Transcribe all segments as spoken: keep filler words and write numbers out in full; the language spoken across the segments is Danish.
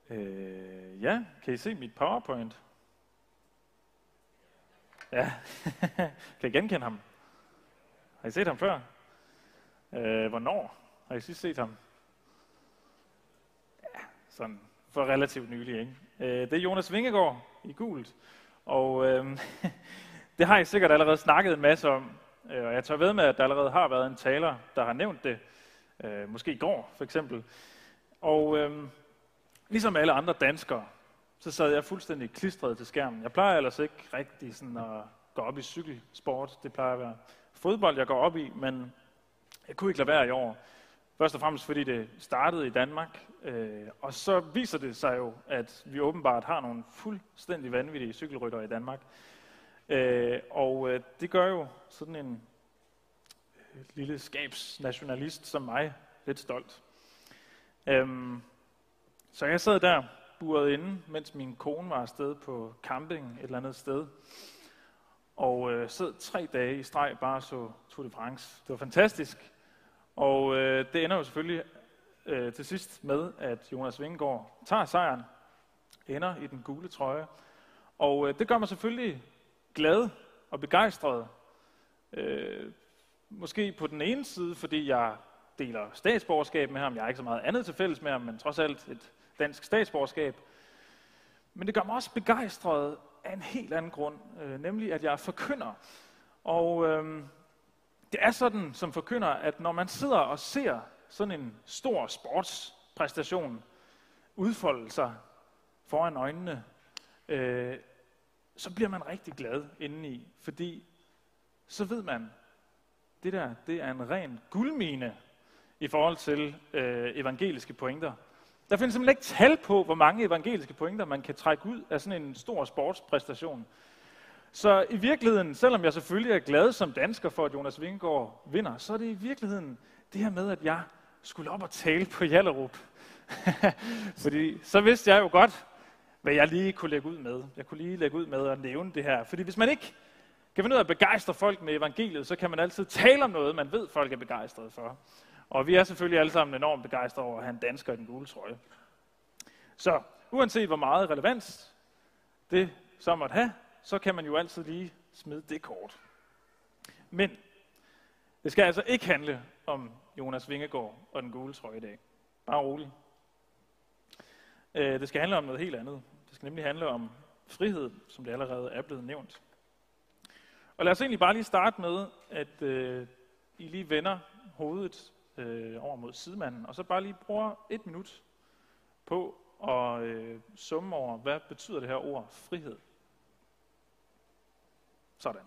Øh, ja, kan I se mit PowerPoint? Ja, kan I genkende ham? Har I set ham før? Øh, hvornår har I sidst set ham? Ja, sådan for relativt nylig, ikke? Øh, det er Jonas Vingegaard i gult, og øh, det har I sikkert allerede snakket en masse om, øh, og jeg tør ved med, at der allerede har været en taler, der har nævnt det, øh, måske i går for eksempel. Og øh, ligesom alle andre danskere, så sad jeg fuldstændig klistret til skærmen. Jeg plejer ellers ikke rigtig sådan at gå op i cykelsport. Det plejer at være fodbold, jeg går op i, men jeg kunne ikke lade være i år. Først og fremmest fordi det startede i Danmark, øh, og så viser det sig jo, at vi åbenbart har nogle fuldstændig vanvittige cykelryttere i Danmark. Øh, og øh, det gør jo sådan en øh, lille skabsnationalist som mig lidt stolt. Øhm, så jeg sad der buret inde, mens min kone var afsted på camping et eller andet sted, og øh, sad tre dage i streg bare så Tour de France. Det var fantastisk, og øh, det ender jo selvfølgelig øh, til sidst med, at Jonas Vingegaard tager sejren, ender i den gule trøje, og øh, det gør mig selvfølgelig glad og begejstret. Øh, måske på den ene side, fordi jeg deler statsborgerskab med ham. Jeg har ikke så meget andet til fælles med ham, men trods alt et dansk statsborgerskab. Men det gør mig også begejstret af en helt anden grund, øh, nemlig at jeg er forkynder. Og øh, det er sådan som forkynder, at når man sidder og ser sådan en stor sportspræstation udfolde sig foran øjnene, øh, så bliver man rigtig glad indeni, fordi så ved man, det der, det er en ren guldmine i forhold til øh, evangeliske pointer. Der findes simpelthen ikke tal på, hvor mange evangeliske pointer man kan trække ud af sådan en stor sportspræstation. Så i virkeligheden, selvom jeg selvfølgelig er glad som dansker for, at Jonas Vingegaard vinder, så er det i virkeligheden det her med, at jeg skulle op og tale på Hjallerup. Fordi så vidste jeg jo godt, hvad jeg lige kunne lægge ud med. Jeg kunne lige lægge ud med at nævne det her. Fordi hvis man ikke kan finde ud af at begejstre folk med evangeliet, så kan man altid tale om noget, man ved, folk er begejstrede for. Og vi er selvfølgelig alle sammen enormt begejstrede over at have en dansker i den gule trøje. Så uanset hvor meget relevans det så måtte have, så kan man jo altid lige smide det kort. Men det skal altså ikke handle om Jonas Vingegaard og den gule trøje i dag. Bare rolig. Det skal handle om noget helt andet. Det skal nemlig handle om frihed, som det allerede er blevet nævnt. Og lad os egentlig bare lige starte med, at øh, I lige vender hovedet øh, over mod sidemanden, og så bare lige bruger et minut på at øh, summe over, hvad betyder det her ord frihed? Sådan.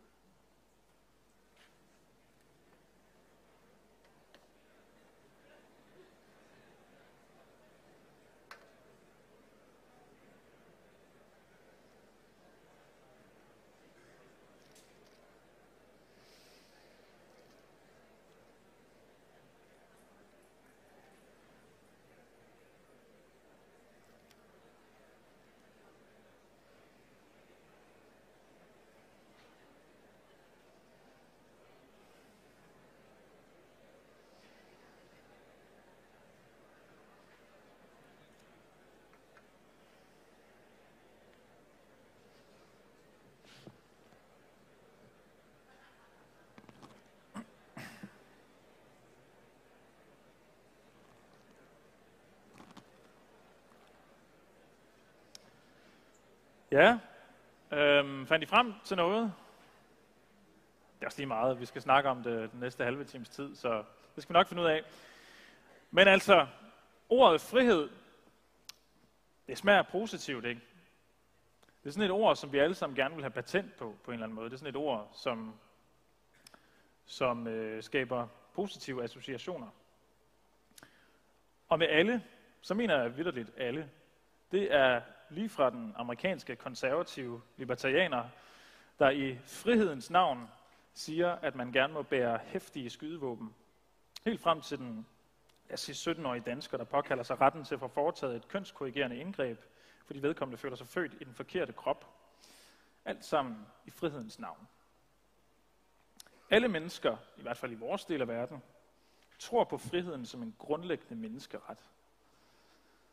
Ja, øhm, fandt I frem til noget? Det er også lige meget, vi skal snakke om det den næste halve times tid, så det skal vi nok finde ud af. Men altså, ordet frihed, det smager positivt, ikke? Det er sådan et ord, som vi alle sammen gerne vil have patent på, på en eller anden måde. Det er sådan et ord, som, som øh, skaber positive associationer. Og med alle, så mener jeg vitterligt alle. Det er lige fra den amerikanske konservative libertarianer, der i frihedens navn siger, at man gerne må bære heftige skydevåben. Helt frem til den jeg siger, sytten-årige dansker, der påkalder sig retten til at få foretaget et kønskorrigerende indgreb, fordi vedkommende føler sig født i den forkerte krop. Alt sammen i frihedens navn. Alle mennesker, i hvert fald i vores del af verden, tror på friheden som en grundlæggende menneskeret.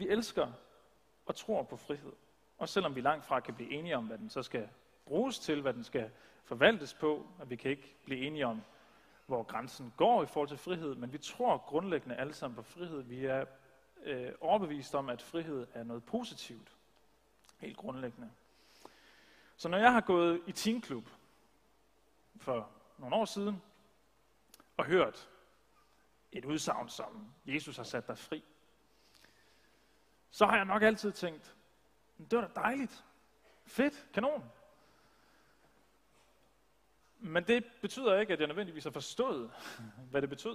Vi elsker og tror på frihed. Også selvom vi langt fra kan blive enige om, hvad den så skal bruges til, hvad den skal forvaltes på, at vi kan ikke blive enige om, hvor grænsen går i forhold til frihed, men vi tror grundlæggende alle sammen på frihed. Vi er øh, overbevist om, at frihed er noget positivt. Helt grundlæggende. Så når jeg har gået i teenklub for nogle år siden, og hørt et udsagn som, Jesus har sat dig fri, så har jeg nok altid tænkt, det var da dejligt, fedt, kanon. Men det betyder ikke, at jeg nødvendigvis har forstået, hvad det betød.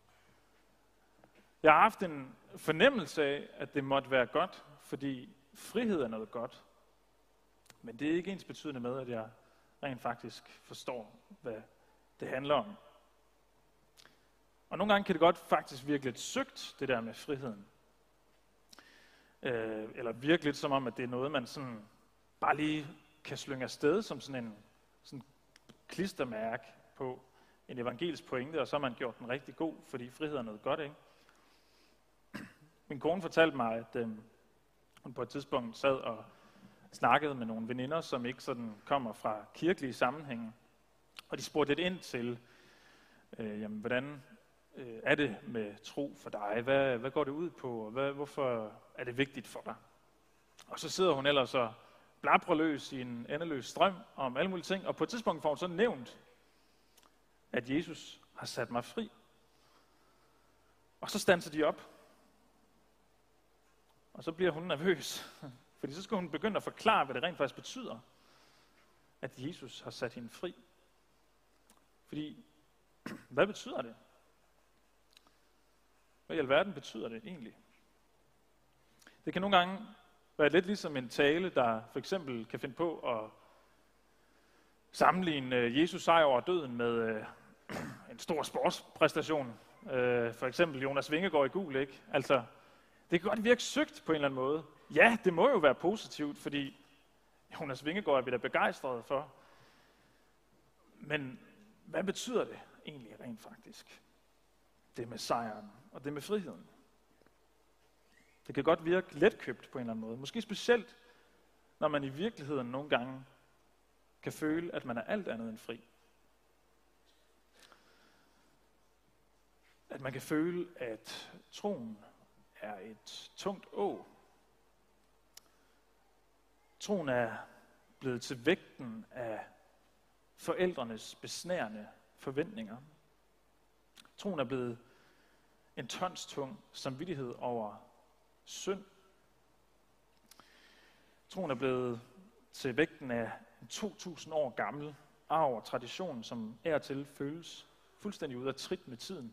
Jeg har haft en fornemmelse af, at det måtte være godt, fordi frihed er noget godt. Men det er ikke ens betydende med, at jeg rent faktisk forstår, hvad det handler om. Og nogle gange kan det godt faktisk virke lidt søgt, det der med friheden. Øh, eller virke lidt som om, at det er noget, man sådan bare lige kan slynge afsted som sådan en sådan klistermærke på en evangelisk pointe, og så har man gjort den rigtig god, fordi frihed er noget godt, ikke? Min kone fortalte mig, at øh, hun på et tidspunkt sad og snakkede med nogle veninder, som ikke sådan kommer fra kirkelige sammenhænge, og de spurgte lidt ind til, øh, jamen, hvordan øh, er det med tro for dig? Hvad, hvad går det ud på? Og hvad, hvorfor er det vigtigt for dig? Og så sidder hun ellers og blabrer løs i en endeløs strøm om alle mulige ting, og på et tidspunkt får hun så nævnt, at Jesus har sat mig fri. Og så standser de op. Og så bliver hun nervøs, fordi så skal hun begynde at forklare, hvad det rent faktisk betyder, at Jesus har sat hende fri. Fordi, hvad betyder det? Hvad i alverden betyder det egentlig? Det kan nogle gange være lidt ligesom en tale, der for eksempel kan finde på at sammenligne Jesus sejr over døden med en stor sportspræstation. For eksempel Jonas Vingegaard i gul, ikke? Altså, det kan godt virke søgt på en eller anden måde. Ja, det må jo være positivt, fordi Jonas Vingegaard er vi da begejstrede for. Men hvad betyder det egentlig rent faktisk? Det med sejren og det med friheden. Det kan godt virke letkøbt på en eller anden måde. Måske specielt, når man i virkeligheden nogle gange kan føle, at man er alt andet end fri. At man kan føle, at troen er et tungt åg. Troen er blevet til vægten af forældrenes besnærende forventninger. Troen er blevet en tonstung samvittighed over synd. Troen er blevet til vægten af en to tusind år gammel arv og tradition, som af og til føles fuldstændig ud af trit med tiden.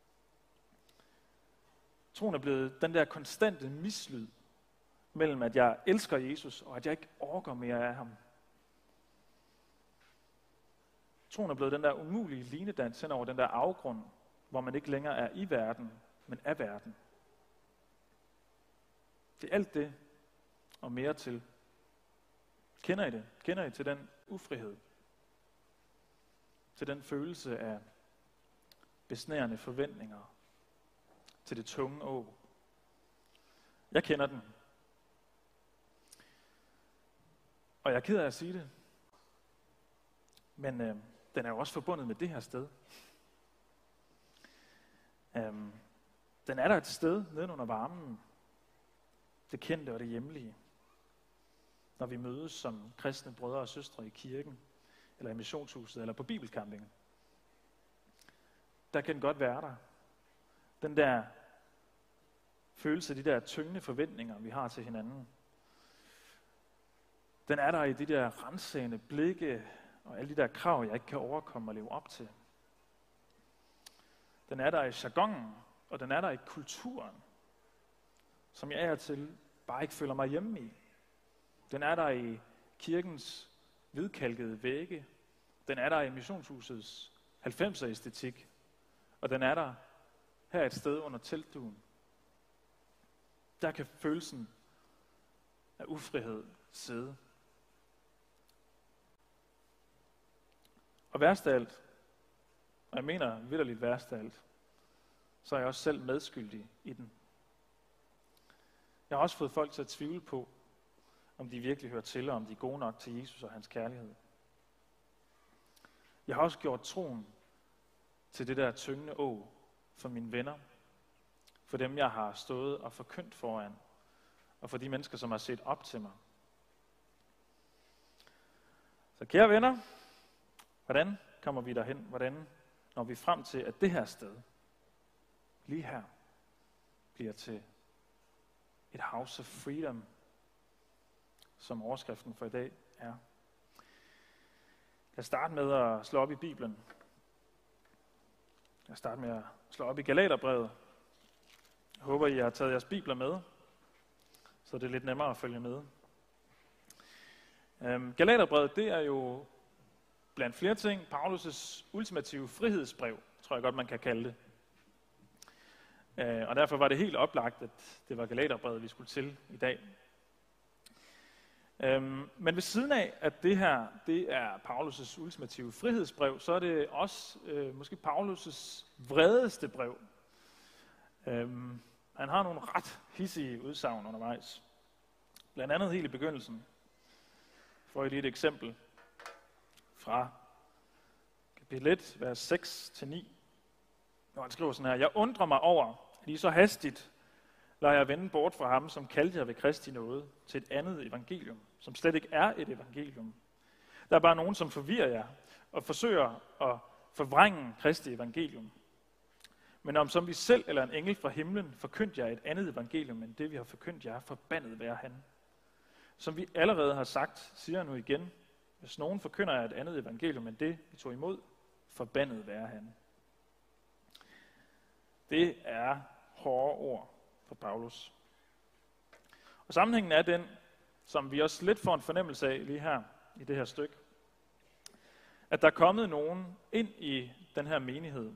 Troen er blevet den der konstante mislyd mellem, at jeg elsker Jesus, og at jeg ikke orker mere af ham. Troen er blevet den der umulige linedans hen over den der afgrund, hvor man ikke længere er i verden, men af verden. Det er alt det, og mere til. Kender I det? Kender I til den ufrihed? Til den følelse af besnærende forventninger? Til det tunge åg? Jeg kender den. Og jeg er ked af at sige det. Men øh, den er jo også forbundet med det her sted. Øhm, den er der et sted nede under varmen. Det kendte og det hjemlige. Når vi mødes som kristne brødre og søstre i kirken, eller i missionshuset, eller på bibelcampingen. Der kan den godt være der. Den der følelse, de der tyngende forventninger, vi har til hinanden. Den er der i de der rensagende blikke, og alle de der krav, jeg ikke kan overkomme og leve op til. Den er der i jargonen, og den er der i kulturen, som jeg er til bare ikke føler mig hjemme i. Den er der i kirkens hvidkalkede vægge. Den er der i missionshusets halvfemser æstetik. Og den er der her et sted under teltduen. Der kan følelsen af ufrihed sidde. Og værst af alt, og jeg mener vitterligt værst af alt, så er jeg også selv medskyldig i den. Jeg har også fået folk til at tvivle på, om de virkelig hører til, og om de er gode nok til Jesus og hans kærlighed. Jeg har også gjort troen til det der tyngende å for mine venner, for dem, jeg har stået og forkyndt foran, og for de mennesker, som har set op til mig. Så kære venner, hvordan kommer vi derhen? Hvordan når vi frem til, at det her sted, lige her, bliver til et house of freedom, som overskriften for i dag er. Lad os starte med at slå op i Bibelen. Lad os starte med at slå op i Galaterbrevet. Jeg håber, I har taget jeres bibler med, så det er lidt nemmere at følge med. Øhm, Galaterbrevet, det er jo blandt flere ting Paulus' ultimative frihedsbrev, tror jeg godt, man kan kalde det. Øh, og derfor var det helt oplagt, at det var Galaterbrevet, vi skulle til i dag. Øhm, men ved siden af, at det her det er Paulus' ultimative frihedsbrev, så er det også øh, måske Paulus' vredeste brev. Øhm, han har nogle ret hidsige udsagn undervejs. Blandt andet helt i begyndelsen. Får I lige et eksempel fra kapitel et, vers seks til ni. Når han skriver sådan her: Jeg undrer mig over, at I så hastigt lader jeg vende bort fra ham, som kaldte jer ved Kristi nåde, til et andet evangelium, som slet ikke er et evangelium. Der er bare nogen, som forvirrer jer og forsøger at forvrænge Kristi evangelium. Men om som vi selv eller en engel fra himlen forkyndt jer et andet evangelium, end det vi har forkyndt jer, forbandet være han. Som vi allerede har sagt, siger jeg nu igen, hvis nogen forkynder jer et andet evangelium end det, vi tog imod, forbandet være han. Det er hårde ord for Paulus. Og sammenhængen er den, som vi også lidt får en fornemmelse af lige her i det her stykke, at der er kommet nogen ind i den her menighed,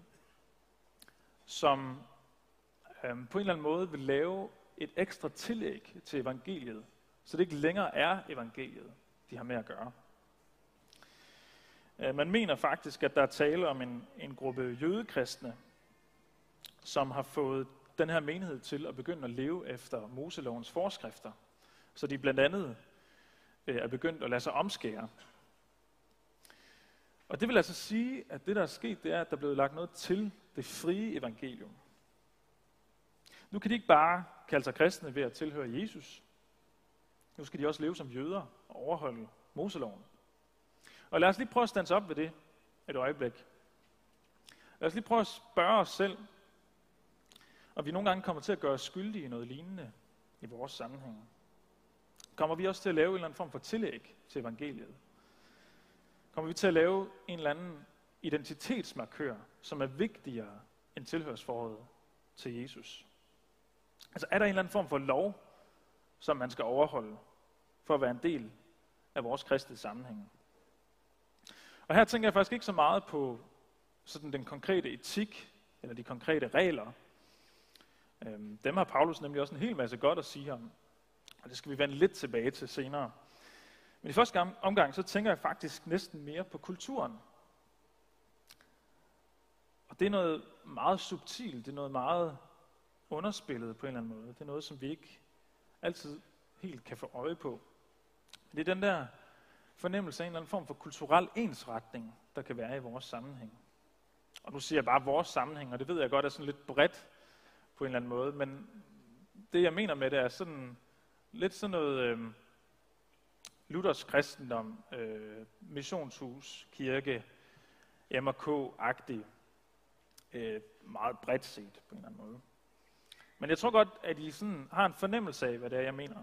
som øhm, på en eller anden måde vil lave et ekstra tillæg til evangeliet, så det ikke længere er evangeliet, de har med at gøre. Øh, man mener faktisk, at der er tale om en, en gruppe jødekristne, som har fået den her menighed til at begynde at leve efter Moselovens forskrifter, så de blandt andet øh, er begyndt at lade sig omskære. Og det vil altså sige, at det, der er sket, det er, at der er blevet lagt noget til det frie evangelium. Nu kan de ikke bare kalde sig kristne ved at tilhøre Jesus. Nu skal de også leve som jøder og overholde Moseloven. Og lad os lige prøve at stands op ved det et øjeblik. Lad os lige prøve at spørge os selv, om vi nogle gange kommer til at gøre os skyldige i noget lignende i vores sammenhæng. Kommer vi også til at lave en eller anden form for tillæg til evangeliet? Kommer vi til at lave en eller anden identitetsmarkør, som er vigtigere end tilhørsforholdet til Jesus? Altså er der en eller anden form for lov, som man skal overholde, for at være en del af vores kristne sammenhæng? Og her tænker jeg faktisk ikke så meget på sådan den konkrete etik, eller de konkrete regler. Øhm, dem har Paulus nemlig også en hel masse godt at sige om, og det skal vi vende lidt tilbage til senere. Men i første omgang, så tænker jeg faktisk næsten mere på kulturen. Og det er noget meget subtilt, det er noget meget underspillet på en eller anden måde. Det er noget, som vi ikke altid helt kan få øje på. Det er den der fornemmelse af en eller anden form for kulturel ensretning, der kan være i vores sammenhæng. Og nu siger jeg bare vores sammenhæng, og det ved jeg godt er sådan lidt bredt på en eller anden måde, men det jeg mener med det er sådan lidt sådan noget øh, Luthers kristendom, øh, missionshus, kirke, M og K-agtig, øh, meget bredt set på en eller anden måde. Men jeg tror godt, at I sådan har en fornemmelse af, hvad det er, jeg mener.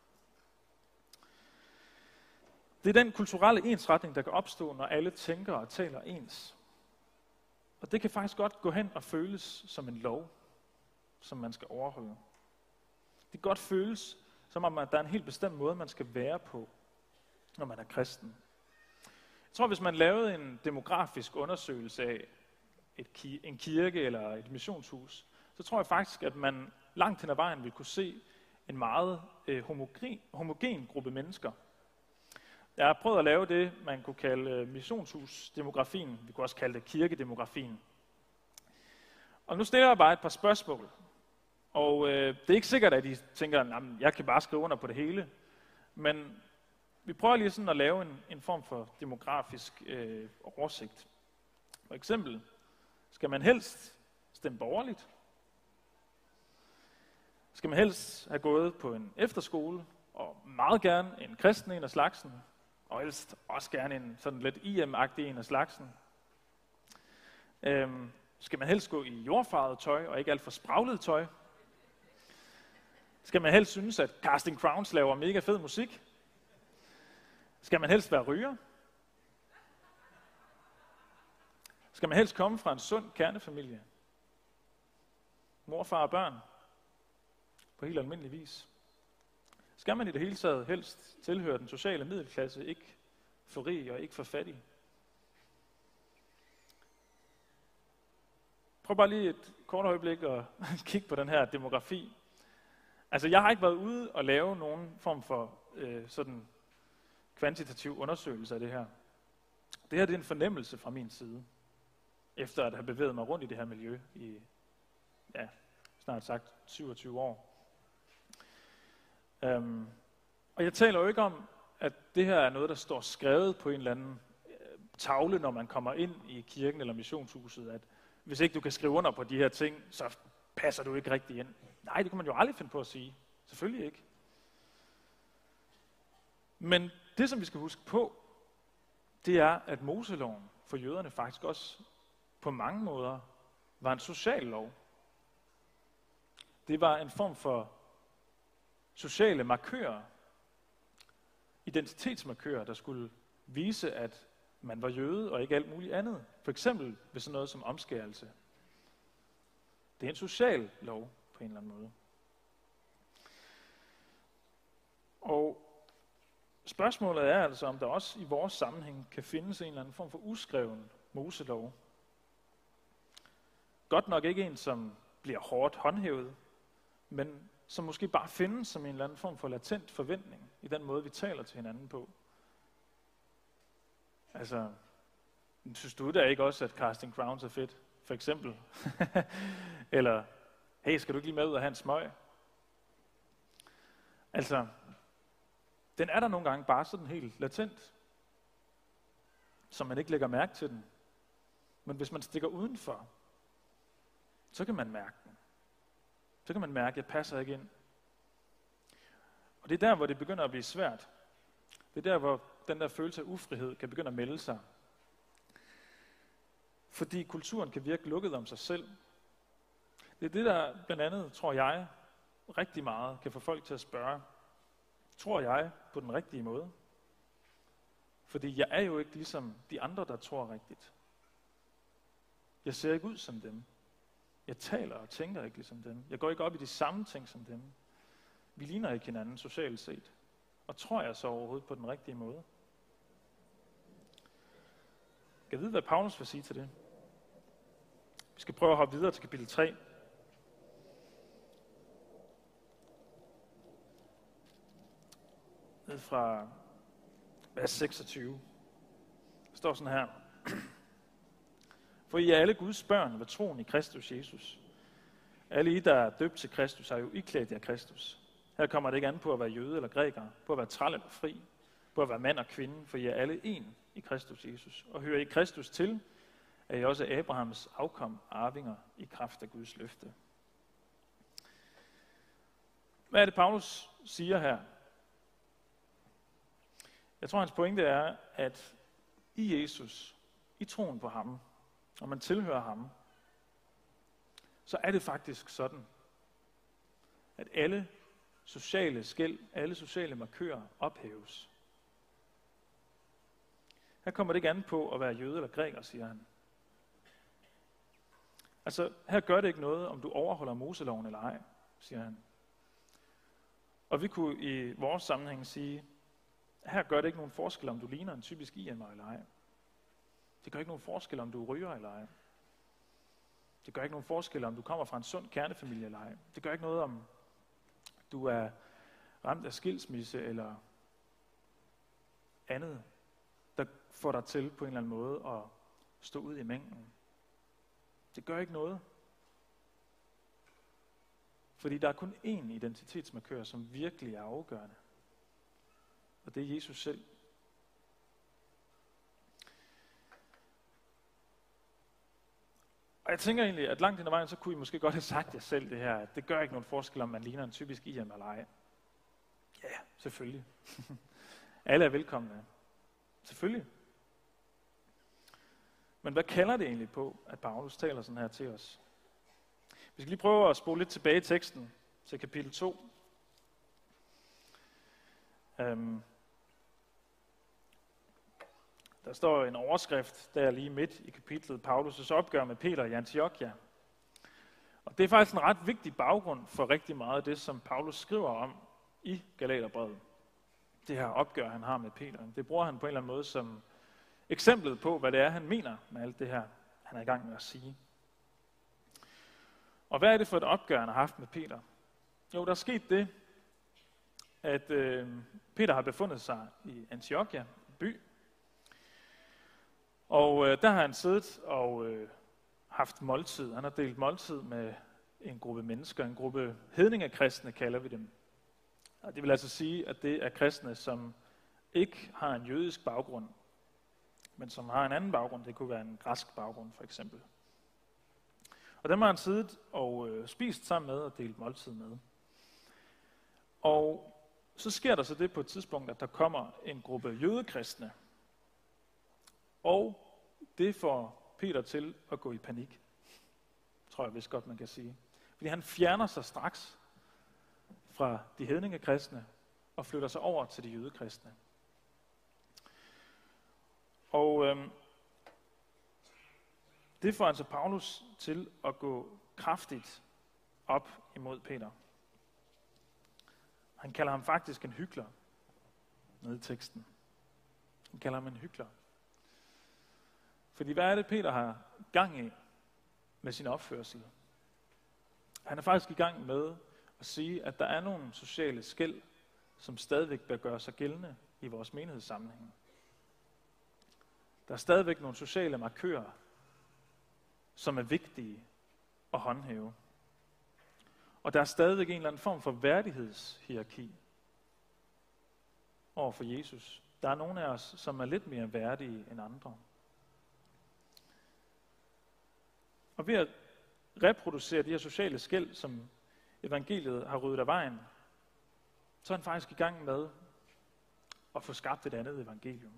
Det er den kulturelle ensretning, der kan opstå, når alle tænker og taler ens. Og det kan faktisk godt gå hen og føles som en lov, som man skal overholde. Det kan godt føles, som om at der er en helt bestemt måde, man skal være på, når man er kristen. Jeg tror, hvis man lavede en demografisk undersøgelse af et ki- en kirke eller et missionshus, så tror jeg faktisk, at man langt hen ad vejen vil kunne se en meget øh, homogen, homogen gruppe mennesker. Jeg har prøvet at lave det, man kunne kalde øh, missionshusdemografien. Vi kunne også kalde det kirkedemografien. Og nu stiller jeg bare et par spørgsmål. Og øh, det er ikke sikkert, at de tænker, at jeg kan bare skrive under på det hele. Men vi prøver lige sådan at lave en, en form for demografisk øh, oversigt. For eksempel, skal man helst stemme borgerligt? Skal man helst have gået på en efterskole, og meget gerne en kristen en af slagsen, og helst også gerne en sådan lidt I M-agtig en af slagsen? Øhm, skal man helst gå i jordfarvet tøj, og ikke alt for spraglet tøj? Skal man helst synes, at Casting Crowns laver mega fed musik? Skal man helst være ryger? Skal man helst komme fra en sund kernefamilie? Mor, far og børn? På helt almindelig vis. Skal man i det hele taget helst tilhøre den sociale middelklasse, ikke for rig og ikke for fattig? Prøv bare lige et kort øjeblik at kigge på den her demografi. Altså, jeg har ikke været ude og lave nogen form for øh, sådan kvantitativ undersøgelse af det her. Det her det er en fornemmelse fra min side, efter at have bevæget mig rundt i det her miljø i, ja, snart sagt syvogtyve år. Um, og jeg taler jo ikke om, at det her er noget, der står skrevet på en eller anden øh, tavle, når man kommer ind i kirken eller missionshuset, at hvis ikke du kan skrive under på de her ting, så passer du ikke rigtig ind. Nej, det kan man jo aldrig finde på at sige. Selvfølgelig ikke. Men det, som vi skal huske på, det er, at Moseloven for jøderne faktisk også på mange måder var en social lov. Det var en form for sociale markører, identitetsmarkører, der skulle vise, at man var jøde og ikke alt muligt andet. For eksempel ved sådan noget som omskærelse. Det er en social lov på en eller anden måde. Og spørgsmålet er altså, om der også i vores sammenhæng kan findes en eller anden form for uskreven Moselov. Godt nok ikke en, som bliver hårdt håndhævet, men som måske bare findes som en eller anden form for latent forventning i den måde, vi taler til hinanden på. Altså, synes du da ikke også, at Casting Crowns er fedt, for eksempel? Eller, hey, skal du ikke lige med ud og have en smøg? Altså, den er der nogle gange bare sådan helt latent, så man ikke lægger mærke til den. Men hvis man stikker udenfor, så kan man mærke den. Så kan man mærke, at jeg passer ikke ind. Og det er der, hvor det begynder at blive svært. Det er der, hvor den der følelse af ufrihed kan begynde at melde sig. Fordi kulturen kan virke lukket om sig selv. Det er det, der blandt andet, tror jeg, rigtig meget kan få folk til at spørge, tror jeg på den rigtige måde? Fordi jeg er jo ikke ligesom de andre, der tror rigtigt. Jeg ser ikke ud som dem. Jeg taler og tænker ikke ligesom dem. Jeg går ikke op i de samme ting som dem. Vi ligner ikke hinanden socialt set. Og tror jeg så overhovedet på den rigtige måde? Kan jeg vide, hvad Paulus vil sige til det? Vi skal prøve at hoppe videre til kapitel tre. Ned fra vers seksogtyve. Der står sådan her. For I er alle Guds børn ved troen i Kristus Jesus. Alle I, der er døbt til Kristus, har jo iklædt jer Kristus. Her kommer det ikke an på at være jøde eller græker, på at være træl eller fri, på at være mand og kvinde, for I er alle en i Kristus Jesus. Og hører I Kristus til, er I også Abrahams afkom arvinger i kraft af Guds løfte. Hvad er det, Paulus siger her? Jeg tror, hans pointe er, at i Jesus, i troen på ham, når man tilhører ham, så er det faktisk sådan, at alle sociale skel, alle sociale markører ophæves. Her kommer det ikke an på at være jøde eller græker, siger han. Altså, her gør det ikke noget, om du overholder Moseloven eller ej, siger han. Og vi kunne i vores sammenhæng sige, her gør det ikke nogen forskel, om du ligner en typisk I M'er eller ej. Det gør ikke nogen forskel, om du ryger eller ej. Det gør ikke nogen forskel, om du kommer fra en sund kernefamilie eller ej. Det gør ikke noget, om du er ramt af skilsmisse eller andet, der får dig til på en eller anden måde at stå ud i mængden. Det gør ikke noget. Fordi der er kun én identitetsmarkør, som virkelig er afgørende. Og det er Jesus selv. Og jeg tænker egentlig, at langt hen ad vejen, så kunne I måske godt have sagt jer selv det her, at det gør ikke nogen forskel, om man ligner en typisk I M eller ej. Ja, selvfølgelig. Alle er velkomne. Selvfølgelig. Men hvad kalder det egentlig på, at Paulus taler sådan her til os? Vi skal lige prøve at spole lidt tilbage i teksten til kapitel to. Um, der står en overskrift, der lige midt i kapitlet, Paulus' opgør med Peter i Antiochia. Og det er faktisk en ret vigtig baggrund for rigtig meget af det, som Paulus skriver om i Galaterbrevet. Det her opgør, han har med Peter. Det bruger han på en eller anden måde som eksemplet på, hvad det er, han mener med alt det her, han er i gang med at sige. Og hvad er det for et opgør, han har haft med Peter? Jo, der er sket det, at øh, Peter har befundet sig i Antiochia by. Og øh, der har han siddet og øh, haft måltid. Han har delt måltid med en gruppe mennesker, en gruppe hedningekristne kalder vi dem. Og det vil altså sige, at det er kristne, som ikke har en jødisk baggrund, men som har en anden baggrund. Det kunne være en græsk baggrund for eksempel. Og dem har han siddet og øh, spist sammen med og delt måltid med. Og så sker der så det på et tidspunkt, at der kommer en gruppe jødekristne. Og det får Peter til at gå i panik. Tror jeg vist godt, man kan sige. Fordi han fjerner sig straks fra de hedningekristne og flytter sig over til de jødekristne. Og øhm, det får altså Paulus til at gå kraftigt op imod Peter. Han kalder ham faktisk en hykler, nede i teksten. Han kalder ham en hykler. Fordi hvad er det, Peter har gang i med sin opførsel? Han er faktisk i gang med at sige, at der er nogle sociale skel, som stadigvæk bør gøre sig gældende i vores menighedssammenhæng. Der er stadigvæk nogle sociale markører, som er vigtige at håndhæve. Og der er stadigvæk en eller anden form for værdighedshierarki over for Jesus. Der er nogle af os, som er lidt mere værdige end andre. Og ved at reproducere de her sociale skel, som evangeliet har ryddet af vejen, så er han faktisk i gang med at få skabt et andet evangelium.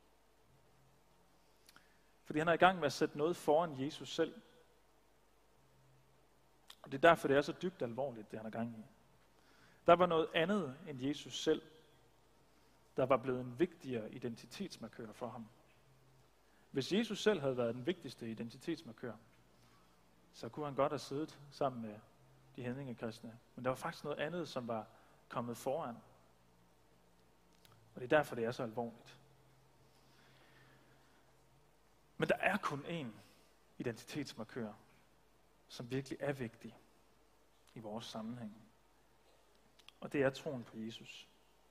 Fordi han er i gang med at sætte noget foran Jesus selv. Og det er derfor, det er så dybt alvorligt, det han er i gang i. Der var noget andet end Jesus selv, der var blevet en vigtigere identitetsmarkør for ham. Hvis Jesus selv havde været den vigtigste identitetsmarkør, så kunne han godt have siddet sammen med de hedningekristne. Men der var faktisk noget andet, som var kommet foran. Og det er derfor, det er så alvorligt. Men der er kun én identitetsmarkør, som virkelig er vigtig i vores sammenhæng. Og det er troen på Jesus.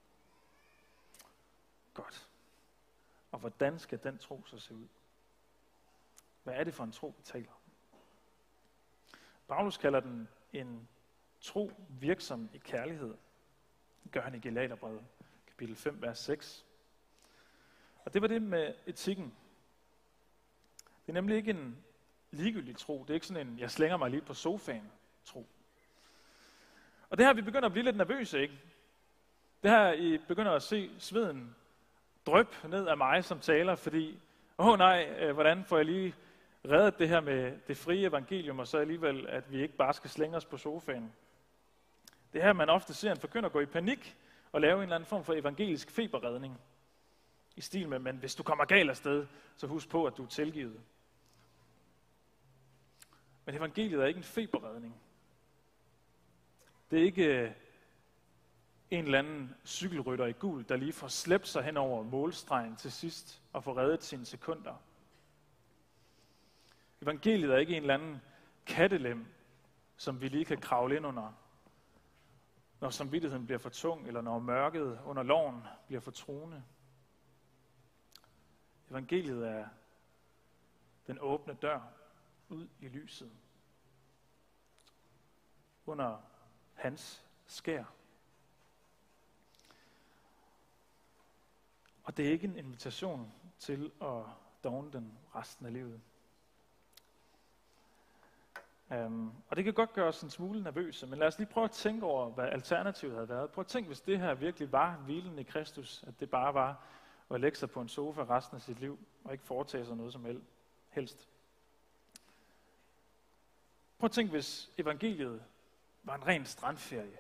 Godt. Og hvordan skal den tro så se ud? Hvad er det for en tro, vi taler om? Paulus kalder den en tro virksom i kærlighed. Det gør han i Galaterbrevet, kapitel fem, vers seks. Og det var det med etikken. Det er nemlig ikke en ligegyldig tro. Det er ikke sådan en, jeg slænger mig lige på sofaen tro. Og det her, vi begynder at blive lidt nervøse, ikke? Det her, I begynder at se sveden dryp ned af mig som taler, fordi, åh oh, nej, hvordan får jeg lige reddet det her med det frie evangelium, og så alligevel, at vi ikke bare skal slænge os på sofaen. Det her, man ofte ser en forkynder gå i panik og lave en eller anden form for evangelisk feberredning. I stil med, men hvis du kommer galt afsted, så husk på, at du er tilgivet. Men evangeliet er ikke en feberredning. Det er ikke en eller anden cykelrytter i gul, der lige får slæbt sig hen over målstregen til sidst og får reddet sine sekunder. Evangeliet er ikke en eller anden kattelem, som vi lige kan kravle ind under, når samvittigheden bliver for tung, eller når mørket under loven bliver for truende. Evangeliet er den åbne dør ud i lyset. Under hans skær. Og det er ikke en invitation til at dogne den resten af livet. Um, og det kan godt gøre os en smule nervøse, men lad os lige prøve at tænke over, hvad alternativet havde været. Prøv at tænke, hvis det her virkelig var hvilen i Kristus, at det bare var at lægge sig på en sofa resten af sit liv, og ikke foretage sig noget som helst. Prøv at tænke, hvis evangeliet var en ren strandferie.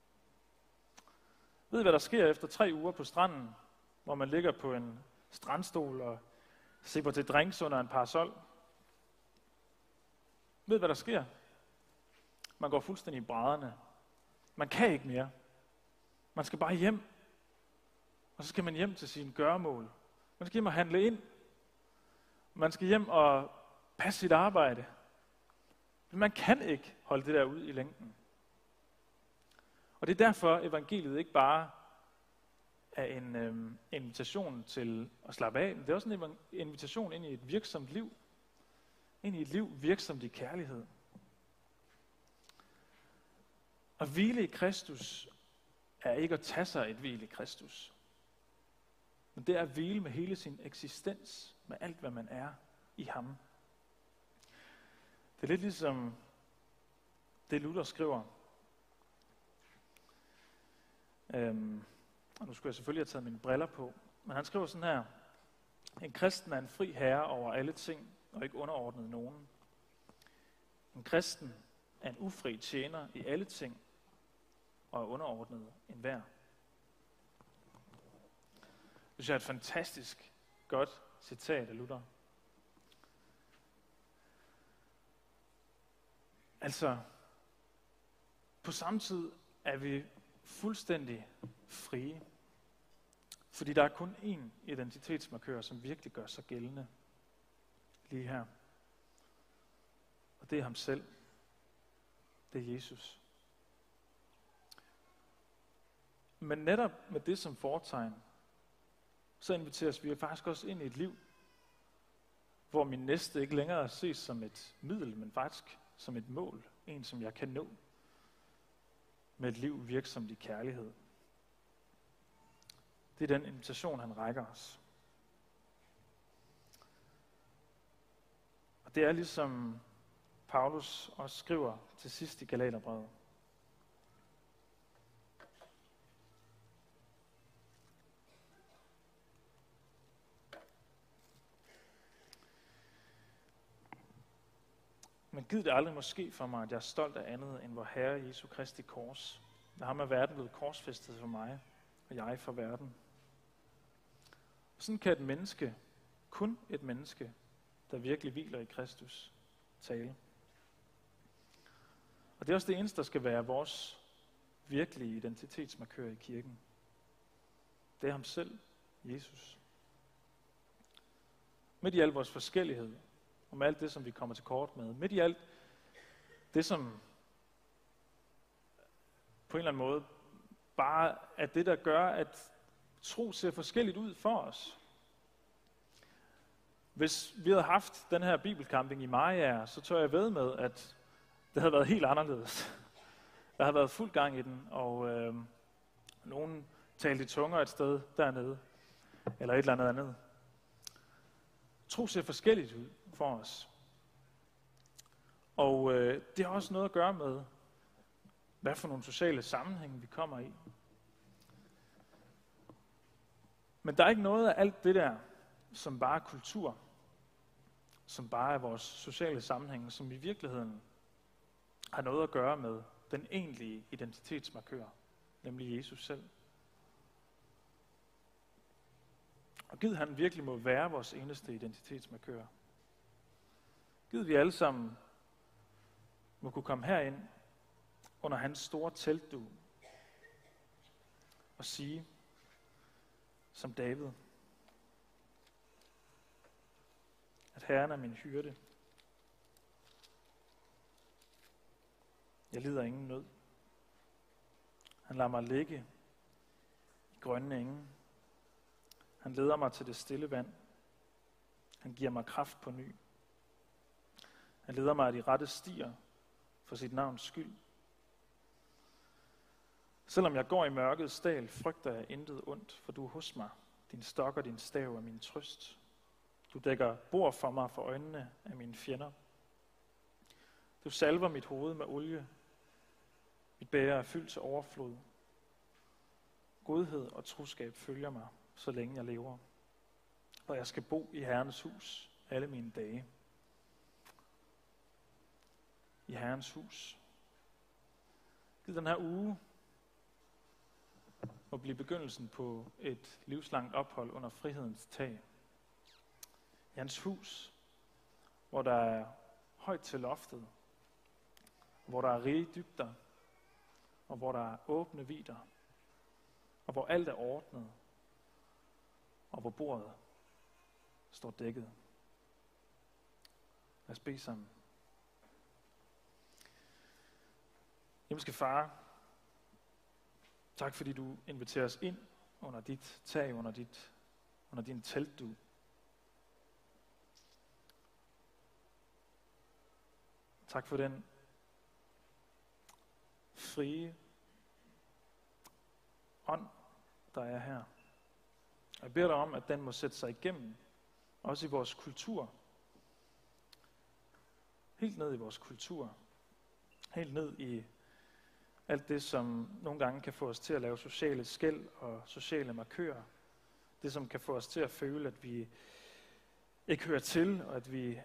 Ved I, hvad der sker efter tre uger på stranden, hvor man ligger på en strandstol og sipper til drinks under en parasol? Ved I, hvad der sker? Man går fuldstændig i brædderne. Man kan ikke mere. Man skal bare hjem. Og så skal man hjem til sine gøremål. Man skal hjem og handle ind. Man skal hjem og passe sit arbejde. Men man kan ikke holde det der ud i længden. Og det er derfor, evangeliet ikke bare er en øhm, invitation til at slappe af, men det er også en invitation ind i et virksomt liv. Ind i et liv virksomt i kærlighed. At hvile i Kristus er ikke at tage sig et hvil i Kristus. Men det er at hvile med hele sin eksistens, med alt hvad man er i ham. Det er lidt ligesom det Luther skriver. Øhm, og nu skulle jeg selvfølgelig have taget mine briller på. Men han skriver sådan her. En kristen er en fri herre over alle ting, og ikke underordnet nogen. En kristen er en ufri tjener i alle ting, og er underordnet enhver. Det er et fantastisk godt citat af Luther. Altså, på samme tid er vi fuldstændig frie, fordi der er kun én identitetsmarkør, som virkelig gør sig gældende lige her. Og det er ham selv. Det er Jesus. Men netop med det som fortegn, så inviteres vi faktisk også ind i et liv, hvor min næste ikke længere ses som et middel, men faktisk som et mål. En, som jeg kan nå. Med et liv virksomt i kærlighed. Det er den invitation, han rækker os. Og det er ligesom Paulus også skriver til sidst i Galaterbrevet. Men gid det aldrig må ske for mig, at jeg er stolt af andet end vor Herre Jesu Kristi kors. Der ham er verden blevet korsfæstet for mig, og jeg for verden. Sådan kan et menneske, kun et menneske, der virkelig hviler i Kristus, tale. Og det er også det eneste, der skal være vores virkelige identitetsmarkør i kirken. Det er ham selv, Jesus. Midt i al vores forskellighed, og med alt det, som vi kommer til kort med, midt i alt det, som på en eller anden måde bare er det, der gør, at tro ser forskelligt ud for os. Hvis vi havde haft den her bibelcamping i Mariager, så tør jeg ved med, at det havde været helt anderledes. Der havde været fuld gang i den, og øh, nogen talte i tunger et sted dernede, eller et eller andet andet. Tro ser forskelligt ud for os. Og øh, det har også noget at gøre med, hvad for nogle sociale sammenhænge vi kommer i. Men der er ikke noget af alt det der, som bare er kultur, som bare er vores sociale sammenhænge, som i virkeligheden har noget at gøre med den egentlige identitetsmarkør, nemlig Jesus selv. Og gid han virkelig må være vores eneste identitetsmarkør. Gid vi alle sammen må kunne komme herind under hans store teltdug og sige, som David, at Herren er min hyrde. Jeg lider ingen nød. Han lader mig ligge i grønne enge. Han leder mig til det stille vand. Han giver mig kraft på ny. Han leder mig af de rette stier for sit navns skyld. Selvom jeg går i mørkets dal, frygter jeg intet ondt, for du er hos mig. Din stok og din stav er min trøst. Du dækker bord for mig for øjnene af mine fjender. Du salver mit hoved med olie. Mit bæger er fyldt til overflod. Godhed og troskab følger mig, så længe jeg lever. Og jeg skal bo i Herrens hus alle mine dage. I Herrens hus. Gid den her uge må blive begyndelsen på et livslangt ophold under frihedens tag. I hans hus, hvor der er højt til loftet, hvor der er rige dybder, og hvor der er åbne vidder, og hvor alt er ordnet, og hvor bordet står dækket. Lad os bede sammen. Himmelske Far, tak fordi du inviterer os ind under dit tag, under, dit, under din teltdug. Tak for den frie ånd, der er her. Jeg beder dig om, at den må sætte sig igennem, også i vores kultur. Helt ned i vores kultur. Helt ned i alt det, som nogle gange kan få os til at lave sociale skel og sociale markører. Det, som kan få os til at føle, at vi ikke hører til, og at vi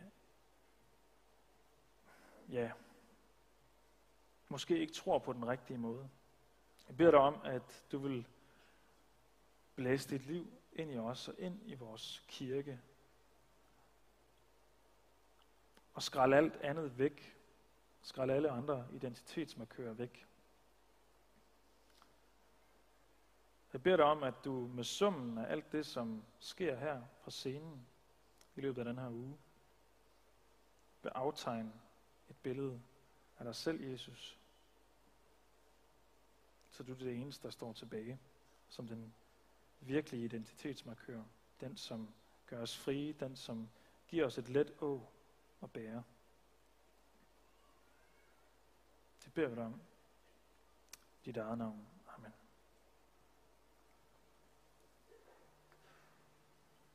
ja, måske ikke tror på den rigtige måde. Jeg beder dig om, at du vil blæse dit liv ind i os og ind i vores kirke. Og skrælle alt andet væk. Skrælle alle andre identitetsmarkører væk. Jeg beder dig om, at du med summen af alt det, som sker her på scenen i løbet af den her uge, vil aftegne et billede af dig selv, Jesus. Så du er det eneste, der står tilbage som den virkelige identitetsmarkør. Den, som gør os frie. Den, som giver os et let å at bære. Det beder vi dig om. Dit eget navn. Amen.